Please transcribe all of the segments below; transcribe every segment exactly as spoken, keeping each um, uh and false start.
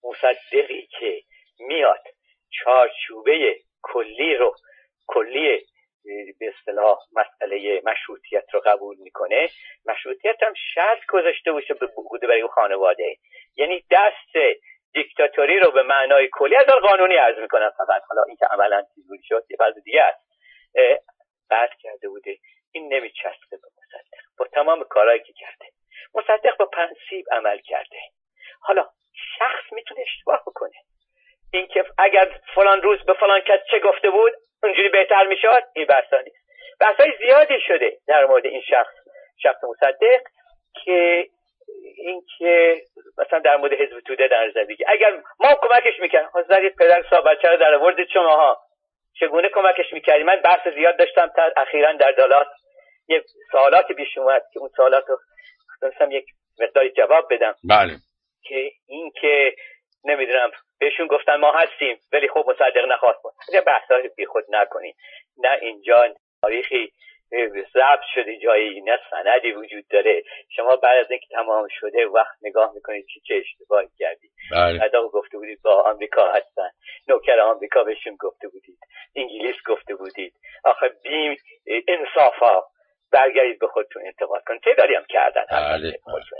مصدقی که میاد چارچوبه کلی رو کلی به اصطلاح مسئله مشروطیت رو قبول میکنه، مشروطیت هم شرط گذاشته باشه به بوده برای اون خانواده، یعنی دست دیکتاتوری رو به معنای کلی از قانونی عرض میکنن. فقط حالا این که عملا چیزی شد یه بعض دیگه است قطع کرده بوده. این نمیچسبه به مصدق با تمام کارهایی که کرده. مصدق با پرنسیپ عمل کرده. حالا شخص میتونه اشتباه بکنه، این که اگر فلان روز به فلان کس چه گفته بود اونجوری بهتر میشد، این بحثا نیست. بحثای زیادی شده در مورد این شخص شخص مصدق که این که مثلا در مورد حزب توده در نظر بگی اگر ما کمکش میکردیم، حضرت پدر صاحب بچه رو در آوردید شماها چگونه کمکش میکردیم. من بحث زیاد داشتم تا اخیراً در دالات یه سوالاتی پیش اومد که اون سوالات رو خواستم یک مقداری جواب بدم. بله. که این که نمیدونم بهشون گفتن ما هستیم ولی خب مصدق نخواست بود. یه بحثای بی خود نکنین. نه اینجا تاریخی ضبط شده جایی، نه سندی وجود داره. شما بعد از اینکه تمام شده وقت نگاه میکنید چی چه اشتباهی کردید. بعدا گفته بودید با آمریکا هستن، نوکر آمریکا بهشون گفته بودید، انگلیس گفته بودید. آخه بی انصافا برگردید به خودتون انتقاد کنید. تعدادی هم کردن. بله.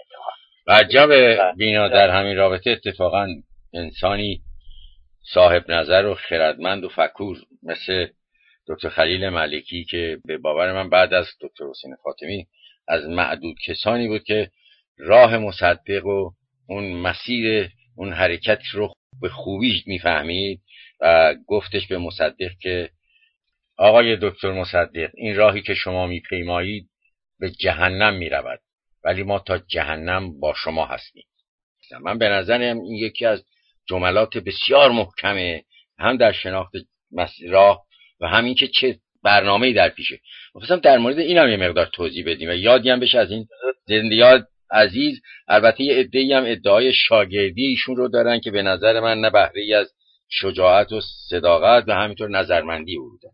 عجب بینا در همین رابطه اتفاقا انسانی صاحب نظر و خردمند و فکور مثل دکتر خلیل ملکی که به باور من بعد از دکتر حسین فاطمی از معدود کسانی بود که راه مصدق و اون مسیر اون حرکت رو به خوبی میفهمید و گفتش به مصدق که آقای دکتر مصدق این راهی که شما میپیمایید به جهنم میرود ولی ما تا جهنم با شما هستیم. من به نظرم این یکی از جملات بسیار محکمه هم در شناخت راه و همین که چه برنامه‌ای در پیشه. می‌خواستم در مورد اینم یه مقدار توضیح بدیم و یادی هم بشه از این زندیات عزیز. البته یه عده‌ای هم ادعای شاگردی ایشون رو دارن که به نظر من نه بهره‌ای از شجاعت و صداقت و همینطور نظرمندی او بودن.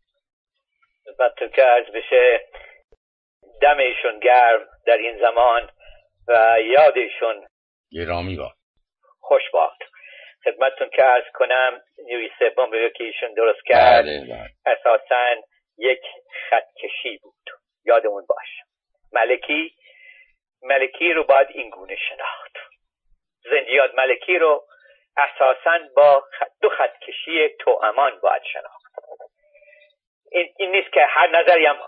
البته که عرض بشه دم ایشون گرم در این زمان و یاد ایشون گرامی باد. خوش باد. خدمتتون که عرض کنم نیوی سوم رو که ایشون درست کرد بله بله. اساساً یک خطکشی بود. یادمون باش ملکی ملکی رو باید این گونه شناخت. زندیات ملکی رو اساساً با دو خطکشی توامان باید شناخت. این, این نیست که هر نظری هم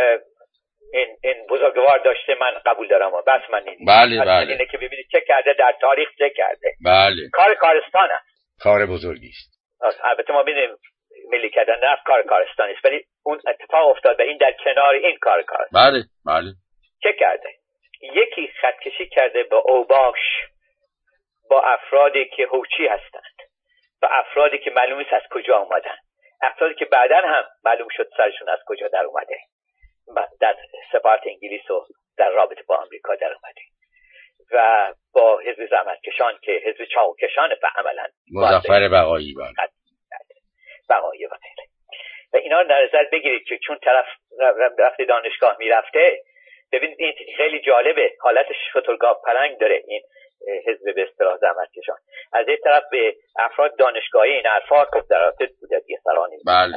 این این بزرگوار داشته من قبول دارم و بس من این بله بله. اینه که ببینید چه کرده در تاریخ چه کرده. بله. کار کارستان است. کار بزرگی است. البته ما ببینیم ملی کردن نفت کار کارستان است ولی اون اتفاق افتاد و این در کنار این کار کارستان. بله بله. چه کرده؟ یکی خطکشی کرده با اوباش با افرادی که هوچی هستند و افرادی که معلوم نیست از کجا آمدن، افرادی که بعداً هم معلوم شد سرشون از کجا در اومده، در سفارت انگلیس و در رابطه با آمریکا در اومده و با حزب زحمتکشان که حزب چاوکشان به عملاً مظفر بقایی بقایی و غیره و اینا رو در نظر بگیرید که چون طرف رفته دانشگاه میرفته. ببینید این خیلی جالبه، حالتش فتوگاف پلنگ داره این حزب به اصطلاح زحمتکشان. از این طرف به افراد دانشگاهی این حرفا که در رابطه بوده دیگه سرانی بله.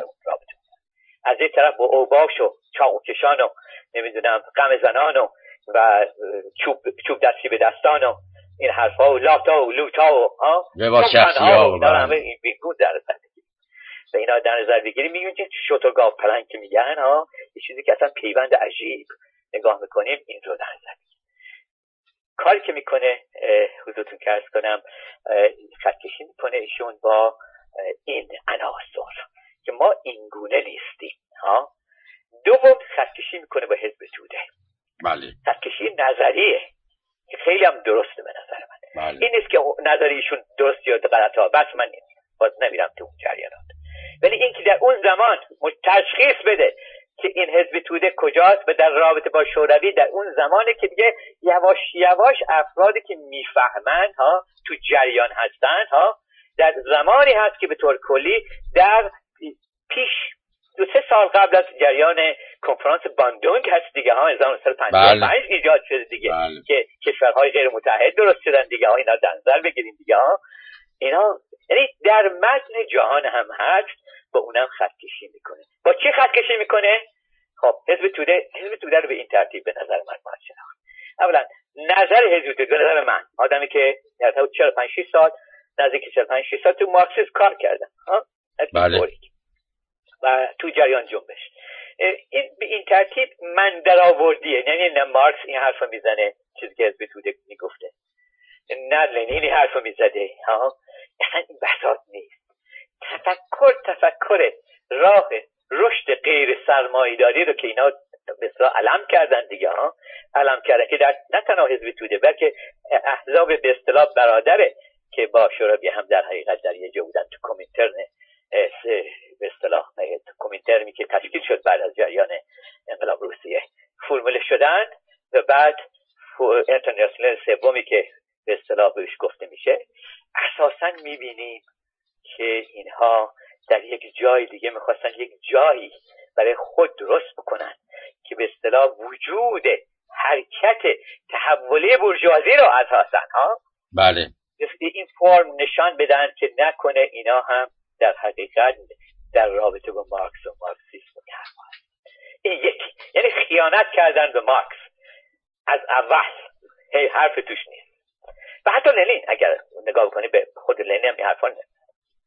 از این طرف با اوباش و چاقوکشان و نمیدونم غم زنان و و چوب چوب دستی به دستان و این حرفا و لاتا و لوتا و ها لباس شخصی ها و دارن این بیگود در نظر بگیریم و اینا در نظر بگیریم. میگن که شوتوگاف پلنگ که میگن ها یه چیزی که اصلا پیوند عجیب نگاه میکنیم این رو در نظر بگیریم. کاری که میکنه حضورتون که عرض کنم خطکشی میکنه ایشون با این عناصر که ما این گونه نیستیم ها. دوم خطکشی میکنه با حزب توده. بله. خطکشی نظریه که خیلی هم درسته به نظر من. بله. این نیست که نظریشون درست یا غلط ها، بس من باز نمیرم تو اون جریانات، ولی این که در اون زمان تشخیص بده که این حزب توده کجاست و در رابطه با شوروی در اون زمانه که دیگه یواش یواش افرادی که میفهمن ها تو جریان هستن ها در زمانی هست که به طور کلی در پیش دو سه سال قبل از جریان کنفرانس باندونگ هست دیگه ها هزار و نهصد و پنجاه و پنج ایجاد شده دیگه. بله. که کشورهای غیر متحد درست شدن دیگه ها. اینا در نظر بگیریم دیگه ها اینا یعنی در متن جهان هم هست، با اونم خط کشی میکنه. با چی خط کشی میکنه؟ خب حزب توده حزب توده رو به این ترتیب به نظر من باید شناخت. اولا نظر حزب توده به نظر من، آدمی که در حدود چهل و پنج شش سال نزدیک چهل و پنج شش سال تو مارکسیسم کار کردن ها، بله. و تو جریان جنبش، این به این ترتیب من درآوردیه. یعنی نه مارکس این حرفو میزنه چیزی که حزب توده میگفته، نه لنین این حرفو میزده ها، اصلا این بساط نیست. تفکر تفکر راه رشد غیر سرمایه‌داری رو که اینا به اصطلاح علم کردن دیگه ها، علم کردن که در نه تنها حزب توده بلکه احزاب به اصطلاح برادره که با شوروی هم در حقیقت در یه جا بودن، تو کمیترن به اصطلاح کمیترمی که تشکیل شد بعد از جریان انقلاب روسیه فرموله شدن و بعد اینترنشنال سومی که به اصطلاح بهش گفته میشه. اساسا میبینیم که اینها در یک جای دیگه میخواستن یک جایی برای خود درست بکنن که به اصطلاح وجود حرکت تحولی بورژوازی رو اساسا ها بله این فرم نشان بدن که نکنه اینا هم در حقیقت در رابطه با مارکس و مارکسیسم هست. این یکی، یعنی خیانت کردن به مارکس از اول، هی حرف توش نیست. و حتی لنین اگر نگاه کنی به خود لنین هم این حرفا نیست،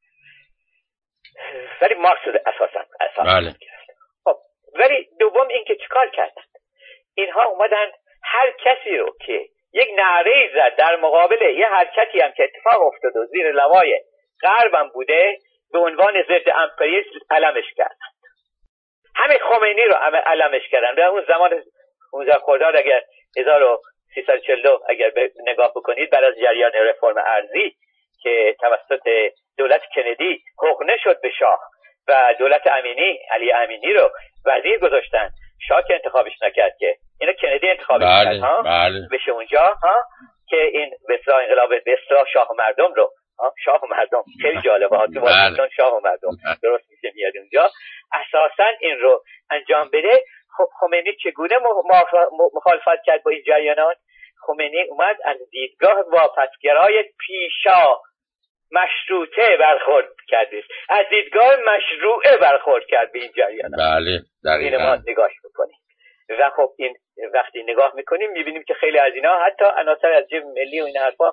ولی مارکس رو اساسا اساسا بله. خب ولی دوم این که چیکار کردن، اینها اومدن هر کسی رو که یک نعره زد در مقابل یه حرکتی هم که اتفاق افتاد و زیر لوای غربم بوده به عنوان ضد امپریالیسم علمش کردن. همین خمینی رو علمش کردن. در اون زمان پانزده خرداد اگر هزار و سیصد و چهل و دو اگر نگاه بکنید بعد از جریان رفرم ارضی که توسط دولت کندی حقنه شد به شاه و دولت امینی علی امینی رو وزیر گذاشتن، شاه که انتخابش نکرد که اینو کندی انتخابش بله، کرد ها بله. بشه اونجا ها که این به اصطلاح انقلاب به اصطلاح شاه و مردم رو ها شاه و مردم خیلی جالبه ها تو واشنگتن شاه و مردم درست میشه میاد اونجا اساسا این رو انجام بده. خب خمینی چگونه مخالفت کرد با این جریانات؟ خمینی اومد از دیدگاه واپسگرای پیشا مشروطه برخورد کردش، از دیدگاه مشروعه برخورد کرد به این جریانات. بله این ما نگاهش بکنیم و خب این وقتی نگاه میکنیم میبینیم که خیلی از اینا حتی عناصر از جبهه ملی و این حرفا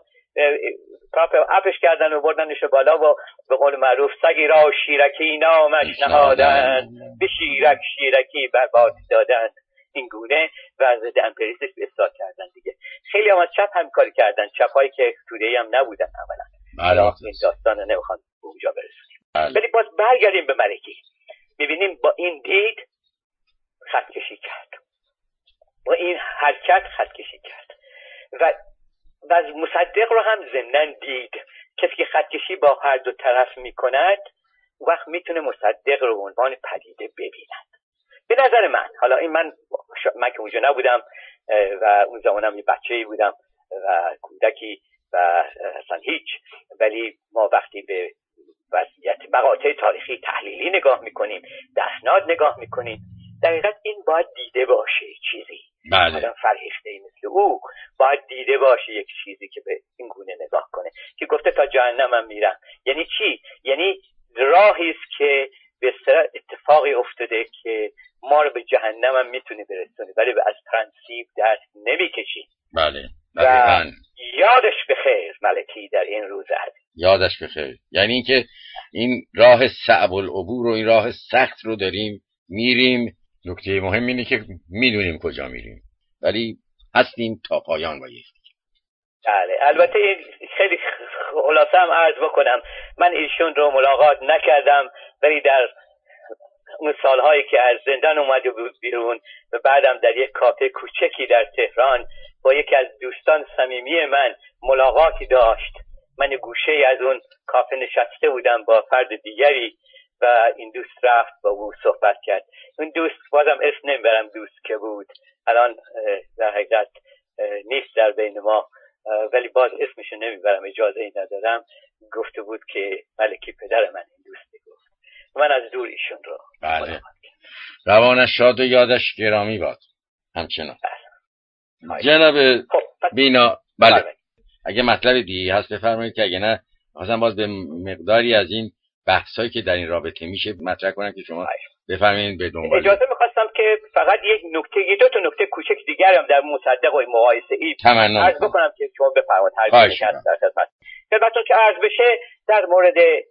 کاپ اپش کردن و بردنش بالا و به قول معروف سگی را شیرکی نامش نهادن به شیرک شیرکی برباد دادن، این گونه و ضد امپریالیسم اصلاح کردن دیگه. خیلی هم از چپ هم کار کردن، چپایی که توده‌ای هم نبودن عملا. این داستان رو نمیخوام به اونجا برسونیم، ولی باز برگردیم به ملکی. میبینیم با این دید خط کشی کرد، با این حرکت خط کشی کرد و و از مصدق رو هم ضمناً دید. کسی که خط کشی با هر دو طرف میکند وقت میتونه مصدق رو به عنوان پدیده ببیند. به نظر من، حالا این من من که اونجا نبودم و اون زمانم یه بچه‌ای بودم و کودکی و اصلا هیچ، ولی ما وقتی به وضعیت مقاطع تاریخی تحلیلی نگاه میکنیم، اسناد نگاه میکنیم، در حقیقت این باید دیده باشه چیزی. بله. آدم فرهیخته‌ای مثل او باید دیده باشه یک چیزی که به این گونه نگاه کنه که گفته تا جهنم هم میرم. یعنی چی؟ یعنی راهی است که به اصطلاح اتفاقی افتاده که ما رو به جهنم هم میتونه برسونه ولی از پرنسیپ دست نمیکشی. بله. و یادش بخیر ملکی در این روز عزیز، یادش بخیر. یعنی اینکه این راه صعب العبور و این راه سخت رو داریم میریم. نکته مهم اینه که میدونیم کجا میریم ولی هستیم تا پایان با یکی. بله. البته خیلی خلاصه هم عرض بکنم، من ایشون رو ملاقات نکردم ولی در اون سالهایی که از زندان اومده بود بیرون و بعدم در یک کافه کوچکی در تهران با یکی از دوستان صمیمی من ملاقاتی داشت. من گوشه از اون کافه نشسته بودم با فرد دیگری و این دوست رفت با او صحبت کرد. اون دوست بازم اسم نمیبرم دوست که بود، الان در حقیقت نیست در بین ما ولی باز اسمشو نمیبرم، اجازه ای ندارم. گفته بود که ملکی پدر من این دوستی گفت. من از دور ایشون رو بله. روانش شاد و یادش گرامی باد همچنان. جناب خب بینا بله. بله. اگه مطلب دیگه هست بفرمایید که اگه نه مثلا باز به مقداری از این بحثایی که در این رابطه میشه مطرح کنم که شما بفرمایید به دنبال. اجازه میخواستم که فقط یک نکته یک دو تا نکته کوچک دیگر هم در مصدق و مقایسه ای عرض بکنم که شما بفرمایید. خواهش می‌کنم. خدمتتون که عرض بشه در مورد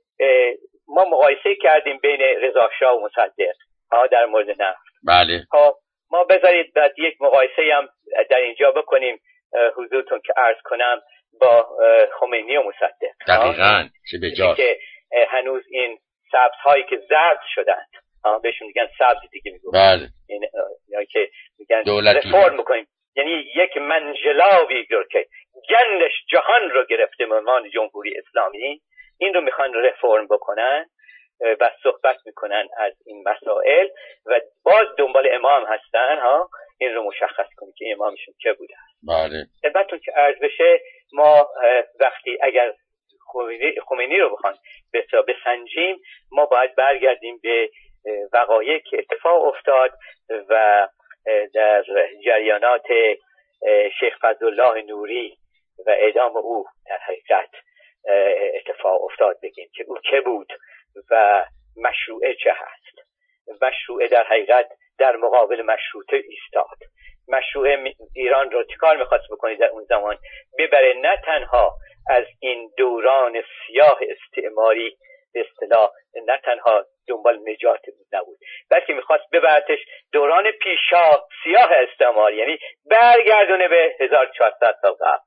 ما مقایسه کردیم بین رضا شاه و مصدق ها در مورد نفت. بله. ها ما بذارید بعد یک مقایسه هم در اینجا بکنیم حضورتون که عرض کنم با خمینی و مصدق. دقیقاً چه بجاست که هنوز این سبز هایی که زرد شدند ها بهشون میگن سبز دیگه میگن. بله. این یعنی که میگن رفرم میکنیم، یعنی یک منجلاوی که گندش جهان رو گرفته به عنوان جمهوری اسلامی، این رو میخوان رفرم بکنن و صحبت میکنن از این مسائل و باز دنبال امام هستن ها این رو مشخص کنیم که امامشون چه بوده. بله. البته که عرض بشه ما وقتی اگر خمینی رو بخوان بسنجیم ما باید برگردیم به وقایع که اتفاق افتاد و در جریانات شیخ فضلالله نوری و اعدام او در حقیقت اتفاق افتاد، بگیم که او که بود و مشروعه چه هست. مشروعه در حقیقت در مقابل مشروطه ایستاد. مشروعه ایران رو چیکار میخواست بکنه در اون زمان؟ ببره نه تنها از این دوران سیاه استعماری به اصطلاح، نه تنها دنبال نجات نبود، بلکه میخواست ببرتش دوران پیشا سیاه استعماری، یعنی برگردونه به هزار و چهارصد سال قبل.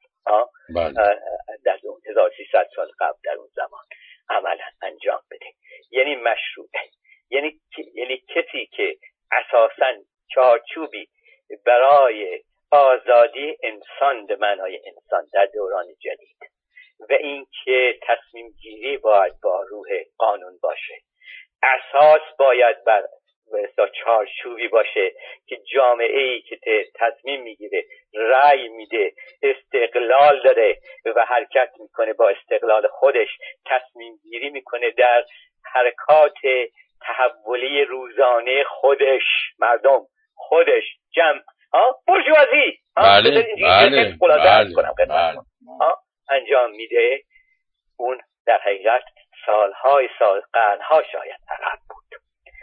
در اون هزار و سیصد سال قبل در اون زمان عملا انجام بده. یعنی مشروعه یعنی یعنی کسی که اساساً چارچوبی برای آزادی انسان به معنای انسان در دوران جدید و اینکه تصمیم گیری باید با روح قانون باشه، اساس باید بر چارچوبی باشه که جامعه‌ای که تصمیم میگیره، رأی میده، استقلال داره و حرکت میکنه با استقلال خودش، تصمیم گیری میکنه در حرکات تحولی روزانه خودش، مردم خودش، جمع ها برجوازی بله بله بله, بله. انجام میده. اون در حقیقت سالهای سال قرنها شاید عقب بود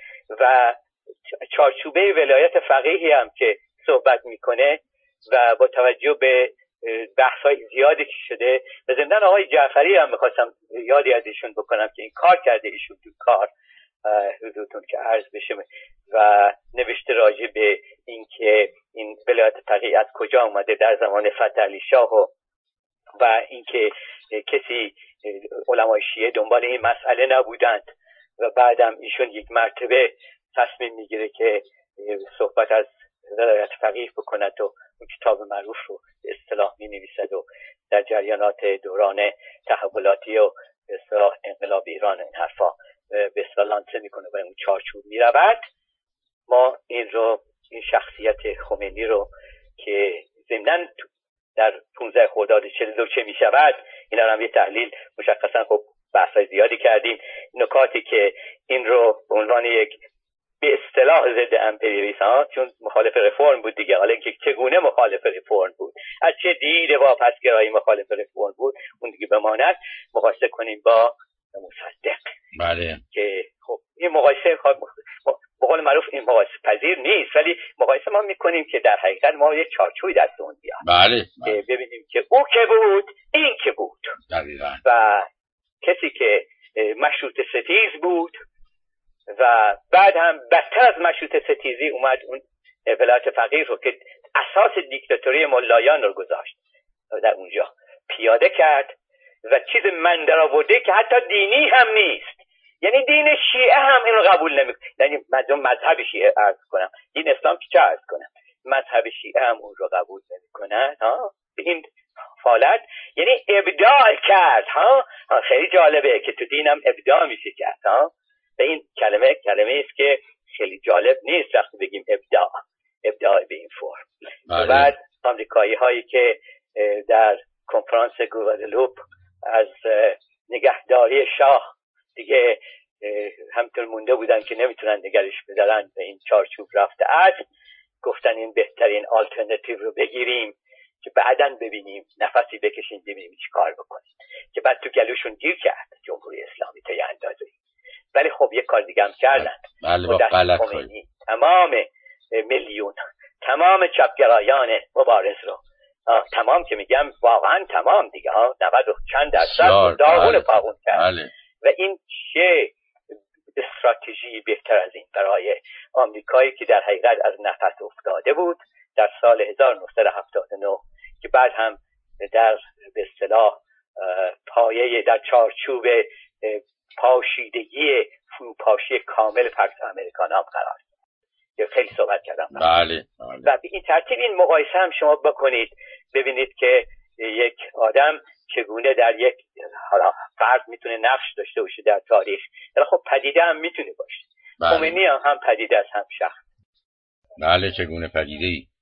و چارچوبه ولایت فقیهی هم که صحبت میکنه و با توجه به بحث‌های زیادی که شده و زندان آقای جعفری هم میخواستم یادی از ایشون بکنم که این کار کرده ایشون تو کار حضورتون که عرض بشه و نوشته راجع به اینکه این ولایت فقیه از کجا اومده در زمان فتحعلی شاه و و اینکه کسی علمای شیعه دنبال این مسئله نبودند و بعدم ایشون یک مرتبه تصمیم میگیره که صحبت از ولایت فقیه بکند و اون کتاب معروف رو به اصطلاح مینویسد و در جریانات دوران تحولاتی و به اصطلاح انقلاب ایران این حرفا به اصطلاح لانچه میکنه و اون چارچوب میرود. ما این رو این شخصیت خمینی رو که ضمناً در پانزده خرداد چهل و دو چه میشود اینا رو هم یه تحلیل مشخصا خب بحثای زیادی کردیم. نکاتی که این رو به عنوان یک به اصطلاح ضد امپریالیسم ها چون مخالف رفرم بود دیگه، حالا که چگونه مخالف رفرم بود، از چه دید واپسگرایی مخالف رفرم بود، اون دیگه بماند، مقایسه کنیم با مصدق. بله. که خب این مقایسه به قول معروف این مقایسه پذیر نیست، ولی مقایسه ما میکنیم که در حقیقت ما یک چارچوبی دستمون بیاد. بله. که ببینیم که او که بود این که بود. دقیقاً. و کسی که مشروط ستیز بود و بعد هم بدتر از مشروط ستیزی اومد اون ولایت فقیه رو که اساس دیکتاتوری ملایان رو گذاشت در اونجا پیاده کرد و چیز من در آورده که حتی دینی هم نیست. یعنی دین شیعه هم این رو قبول نمیکنه، یعنی مذهب شیعه عرض کنم، دین اسلام که چه عرض کنم، مذهب شیعه هم اون رو قبول نمیکنن ها. این فالت یعنی ابداع کرد ها. خیلی جالبه که تو دینم ابداع میشه کرد ها. و این کلمه کلمه است که خیلی جالب نیست وقتی بگیم ابداع ابداع به این فرم. بعد آمریکایی هایی که در کنفرانس گوادلوپ از نگهداری شاه دیگه همطور مونده بودن که نمیتونن نگرش بدارن به این چارچوب رفته است، گفتن این بهترین آلترناتیو رو بگیریم که بعداً ببینیم، نفسی بکشیم ببینیم چی کار بکنیم، که بعد تو گلوشون گیر کرد جمهوری اسلامی تا یه اندازه‌ای. ولی خب یه کار دیگه هم کردن. بله با غلط تمام میلیون تمام چپگرایان مبارز رو، تمام که میگم واقعا تمام دیگه ها، نود و چند درصد داغون پاغون کرد. بله. و این چه استراتژی بهتر از این برای آمریکایی که در حقیقت از نفس افتاده بود در سال هزار و نهصد و هفتاد و نه، که بعد هم در به اصطلاح پایه در چارچوب پاشیدگی فروپاشی کامل پاکس امریکان هم قرار که خیلی صحبت کردم. بله. بله. و به این ترتیب این مقایسه هم شما بکنید ببینید که یک آدم چگونه در یک حالا فرد میتونه نقش داشته باشه در تاریخ، ولی خب پدیده هم میتونه باشه. خمینی هم, هم پدیده است هم شخص. بله چگونه پدیده‌ای.